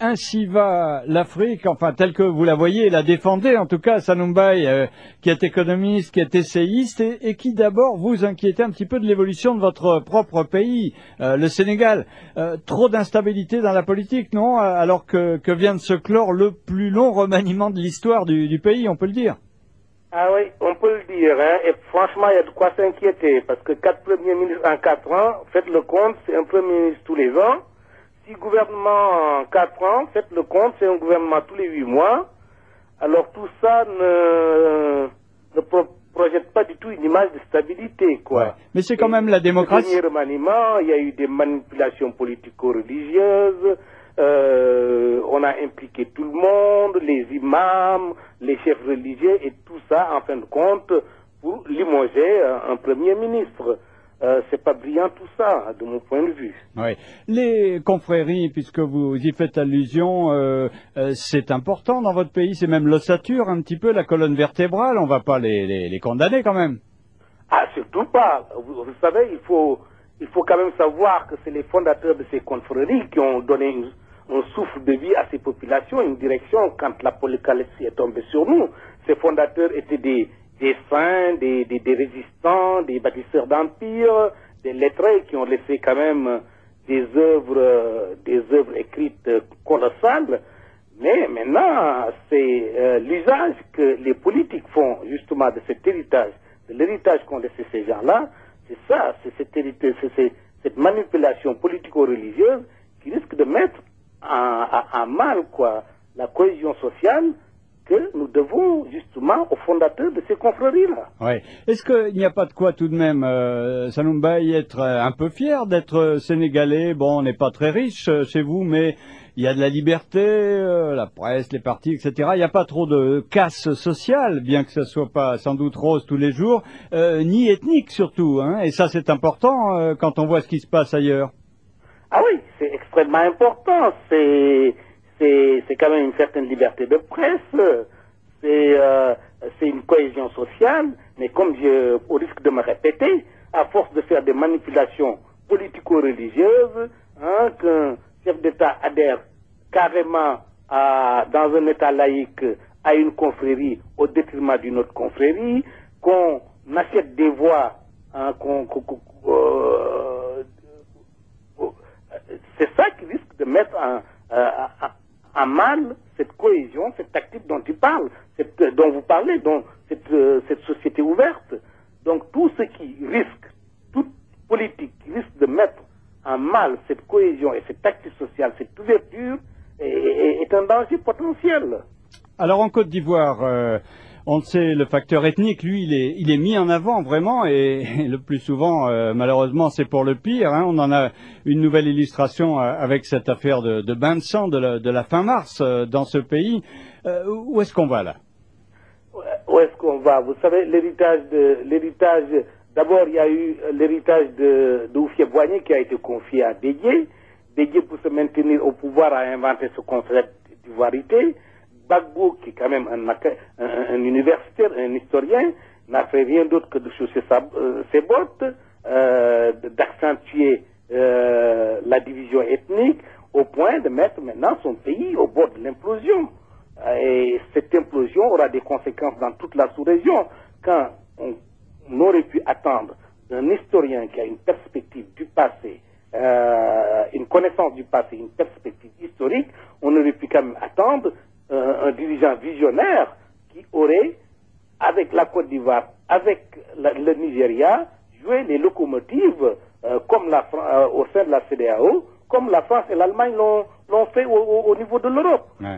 ainsi va l'Afrique, enfin telle que vous la voyez, la défendez en tout cas, Sanoum Baye, qui est économiste, qui est essayiste et qui d'abord vous inquiétez un petit peu de l'évolution de votre propre pays, le Sénégal. Trop d'instabilité dans la politique, non? Alors que vient de se clore le plus long remaniement de l'histoire du pays, on peut le dire. Ah oui, on peut le dire, hein, et franchement, il y a de quoi s'inquiéter, parce que 4 premiers ministres en 4 ans, faites le compte, c'est un premier ministre tous les ans. 6 gouvernements en 4 ans, faites le compte, c'est un gouvernement tous les 8 mois. Alors tout ça ne projette pas du tout une image de stabilité, quoi. Ouais. Mais c'est quand même la démocratie. Le dernier remaniement, il y a eu des manipulations politico-religieuses. On a impliqué tout le monde, les imams, les chefs religieux et tout ça, en fin de compte, pour limoger un premier ministre. C'est pas brillant tout ça, de mon point de vue. Oui. Les confréries, puisque vous y faites allusion, c'est important dans votre pays, c'est même l'ossature, un petit peu la colonne vertébrale, on va pas les condamner quand même. Ah, surtout pas. Vous savez, il faut quand même savoir que c'est les fondateurs de ces confréries qui ont donné un souffle de vie à ces populations, une direction quand l'apocalypse est tombée sur nous. Ces fondateurs étaient des saints, des résistants, des bâtisseurs d'empire, des lettrés qui ont laissé quand même des œuvres écrites colossales. Mais maintenant, c'est l'usage que les politiques font justement de cet héritage, de l'héritage qu'ont laissé ces gens-là. C'est ça, c'est cette manipulation politico-religieuse qui risque de mettre à mal quoi la cohésion sociale que nous devons justement aux fondateurs de ces confréries-là. Oui. Est-ce qu'il n'y a pas de quoi tout de même, Sanoum Baye, être un peu fier d'être sénégalais? Bon, on n'est pas très riche chez vous, mais il y a de la liberté, la presse, les partis, etc. Il n'y a pas trop de casse sociale, bien que ça soit pas sans doute rose tous les jours, ni ethnique surtout, hein. Et ça, c'est important quand on voit ce qui se passe ailleurs. Ah oui, c'est extrêmement important. C'est quand même une certaine liberté de presse, c'est une cohésion sociale, mais comme au risque de me répéter, à force de faire des manipulations politico-religieuses, hein, qu'un chef d'État adhère carrément dans un État laïque à une confrérie au détriment d'une autre confrérie, qu'on achète des voix, hein, c'est ça qui risque de mettre en mal cette cohésion, cette tactique dont tu parles, dont vous parlez, cette société ouverte. Donc tout ce qui risque, toute politique qui risque de mettre en mal cette cohésion et cette tactique sociale, cette ouverture, est un danger potentiel. Alors en Côte d'Ivoire, on le sait, le facteur ethnique, lui, il est mis en avant vraiment, et le plus souvent, malheureusement, c'est pour le pire, hein. On en a une nouvelle illustration avec cette affaire de bain de sang de la fin mars dans ce pays. Où est-ce qu'on va là? Où est-ce qu'on va? Vous savez, l'héritage, d'abord il y a eu l'héritage de Houphouët-Boigny qui a été confié à Dédié. Dédié, pour se maintenir au pouvoir, a inventé ce concept d'ivoirité. Gbagbo, qui est quand même un universitaire, un historien, n'a fait rien d'autre que de chausser ses bottes, d'accentuer la division ethnique, au point de mettre maintenant son pays au bord de l'implosion. Et cette implosion aura des conséquences dans toute la sous-région. Quand on aurait pu attendre d'un historien qui a une perspective du passé, une connaissance du passé, une perspective historique, on aurait pu quand même attendre un dirigeant visionnaire qui aurait, avec la Côte d'Ivoire, avec le Nigeria, joué les locomotives comme au sein de la CEDEAO, comme la France et l'Allemagne l'ont fait au niveau de l'Europe. Ouais.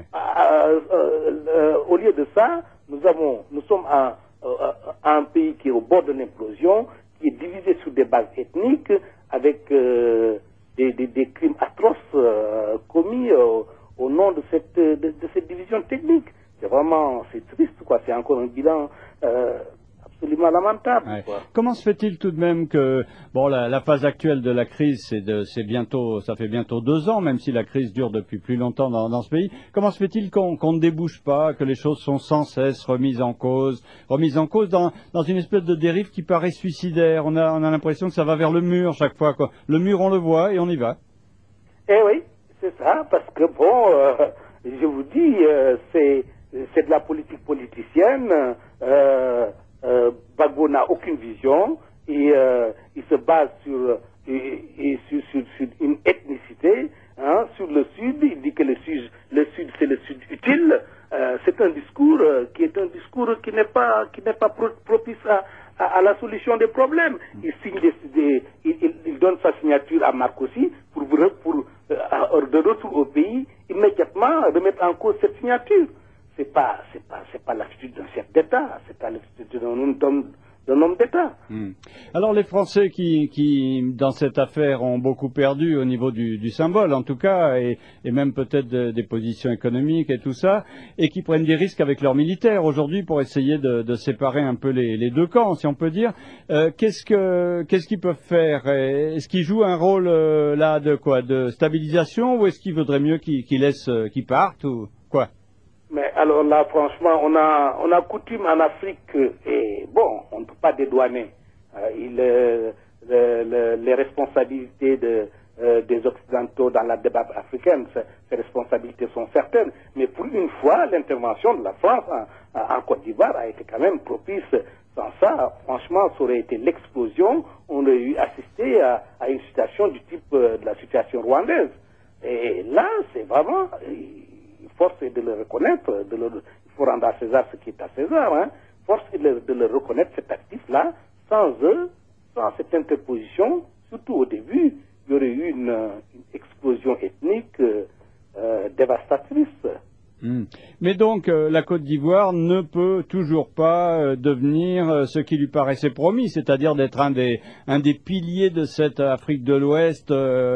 Au lieu de ça, nous sommes un pays qui est au bord de l'implosion, qui est divisé sur des bases ethniques, avec des crimes atroces commis au nom de cette division technique. C'est triste, quoi. C'est encore un bilan absolument lamentable. Ouais. Quoi. Comment se fait-il tout de même que, bon, la phase actuelle de la crise, ça fait bientôt 2 ans, même si la crise dure depuis plus longtemps dans ce pays. Comment se fait-il qu'on ne débouche pas, que les choses sont sans cesse remises en cause dans une espèce de dérive qui paraît suicidaire? On a l'impression que ça va vers le mur chaque fois, quoi. Le mur, on le voit et on y va. Eh oui, C'est ça, parce que bon, je vous dis, c'est de la politique politicienne. Gbagbo n'a aucune vision et il se base sur une ethnicité. Hein, sur le Sud, il dit que le Sud c'est le Sud utile. C'est un discours qui n'est pas propice à la solution des problèmes. Il signe il donne sa signature à Marcossi pour de retour au pays immédiatement remettre en cause cette signature. C'est pas l'attitude d'un chef d'État, c'est pas l'attitude d'un homme d'État. Alors les Français qui dans cette affaire ont beaucoup perdu au niveau du symbole en tout cas et même peut-être des positions économiques et tout ça et qui prennent des risques avec leurs militaires aujourd'hui pour essayer de séparer un peu les deux camps si on peut dire. Qu'est-ce qu'ils peuvent faire? Est-ce qu'ils jouent un rôle là de stabilisation ou est-ce qu'il vaudrait mieux qu'ils partent ou quoi? Mais alors là, franchement, on a coutume en Afrique et bon, on ne peut pas dédouaner les responsabilités des Occidentaux dans la débat africaine. Ces responsabilités sont certaines. Mais pour une fois, l'intervention de la France en Côte d'Ivoire a été quand même propice. Sans ça, franchement, ça aurait été l'explosion. On aurait eu assisté à une situation du type de la situation rwandaise. Et là, c'est vraiment... Force est de le reconnaître, il faut rendre à César ce qui est à César, hein. Force est de le reconnaître, cet actif-là. Sans eux, sans cette interposition, surtout au début, il y aurait eu une explosion ethnique dévastatrice. Mais donc, la Côte d'Ivoire ne peut toujours pas devenir ce qui lui paraissait promis, c'est-à-dire d'être un des piliers de cette Afrique de l'Ouest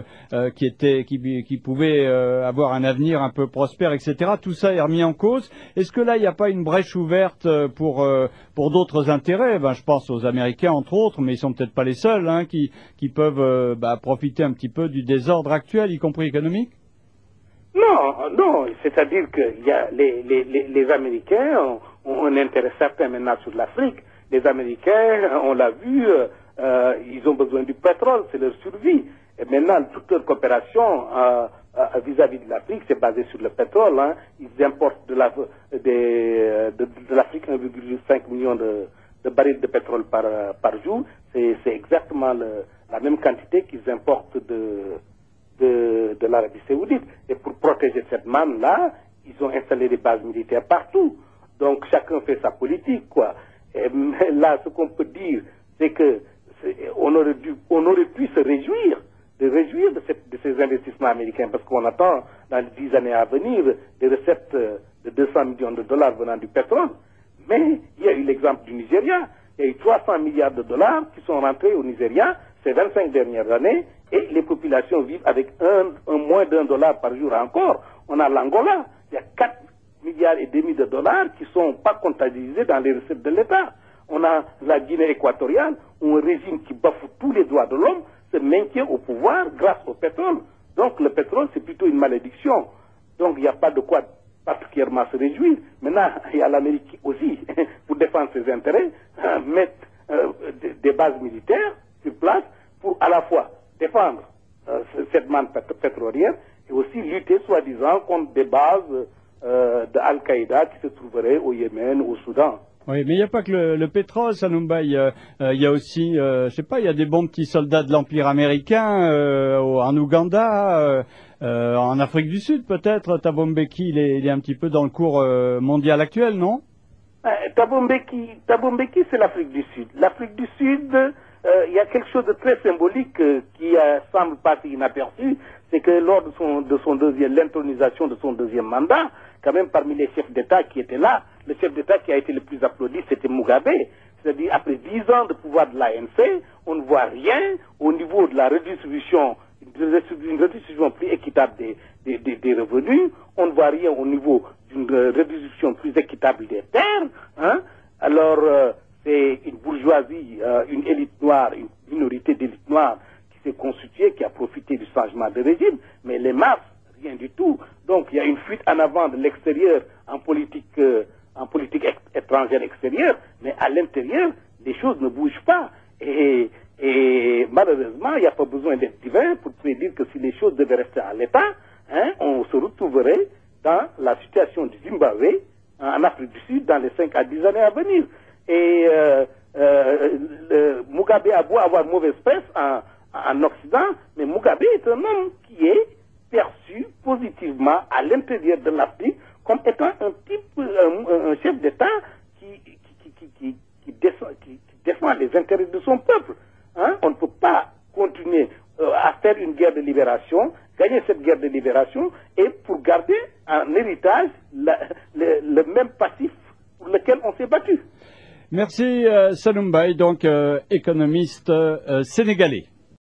qui pouvait avoir un avenir un peu prospère, etc. Tout ça est remis en cause. Est-ce que là, il n'y a pas une brèche ouverte pour d'autres intérêts? Je pense aux Américains, entre autres, mais ils sont peut-être pas les seuls hein, qui peuvent profiter un petit peu du désordre actuel, y compris économique? Non, c'est-à-dire que les Américains ont un intérêt certain maintenant sur l'Afrique. Les Américains, on l'a vu, ils ont besoin du pétrole, c'est leur survie. Et maintenant, toute leur coopération vis-à-vis de l'Afrique, c'est basé sur le pétrole. Hein. Ils importent de l'Afrique 1,5 million de barils de pétrole par jour. C'est exactement la même quantité qu'ils importent de l'Arabie Saoudite. Et pour protéger cette manne-là, ils ont installé des bases militaires partout. Donc chacun fait sa politique, quoi. Et là, ce qu'on peut dire, c'est que on aurait pu se réjouir de ces investissements américains, parce qu'on attend dans les 10 années à venir des recettes de 200 millions de dollars venant du pétrole. Mais il y a eu l'exemple du Nigeria. Il y a eu 300 milliards de dollars qui sont rentrés au Nigeria ces 25 dernières années, et les populations vivent avec moins d'$1 par jour encore. On a l'Angola, il y a 4 milliards et demi de dollars qui ne sont pas comptabilisés dans les recettes de l'État. On a la Guinée équatoriale, où un régime qui bafoue tous les droits de l'homme se maintient au pouvoir grâce au pétrole. Donc le pétrole, c'est plutôt une malédiction. Donc il n'y a pas de quoi particulièrement se réjouir. Maintenant, il y a l'Amérique aussi, pour défendre ses intérêts, mettre des bases militaires sur place pour à la fois défendre cette manne pétrolière et aussi lutter soi-disant contre des bases de Al-Qaïda qui se trouveraient au Yémen, au Soudan. Oui, mais il n'y a pas que le pétrole, Sanoumba, il y a aussi, je sais pas, il y a des bons petits soldats de l'Empire américain en Ouganda, en Afrique du Sud peut-être. Thabo Mbeki, il est un petit peu dans le cours mondial actuel, non? Thabo Mbeki, c'est l'Afrique du Sud. L'Afrique du Sud, il y a quelque chose de très symbolique qui semble passer inaperçu, c'est que lors de l'intronisation de son deuxième mandat, quand même parmi les chefs d'État qui étaient là, le chef d'État qui a été le plus applaudi, c'était Mugabe. C'est-à-dire, après 10 ans de pouvoir de l'ANC, on ne voit rien au niveau de la redistribution, une redistribution plus équitable des revenus, on ne voit rien au niveau d'une redistribution plus équitable des terres, hein. Alors, c'est une bourgeoisie, une élite noire, une minorité d'élite noire qui s'est constituée, qui a profité du changement de régime, mais les masses, rien du tout. Donc il y a une fuite en avant de l'extérieur en politique étrangère extérieure, mais à l'intérieur, les choses ne bougent pas. Et malheureusement, il n'y a pas besoin d'être divin pour prédire que si les choses devaient rester à l'état, hein, on se retrouverait dans la situation du Zimbabwe en Afrique du Sud dans les 5 à 10 années à venir. Et Mugabe a beau avoir mauvaise presse en Occident, mais Mugabe est un homme qui est perçu positivement à l'intérieur de l'Afrique comme étant un chef d'État qui défend les intérêts de son peuple. Hein? On ne peut pas continuer à faire une guerre de libération, gagner cette guerre de libération, et pour garder en héritage le même passif pour lequel on s'est battu. Merci Saloum Baye, donc économiste sénégalais.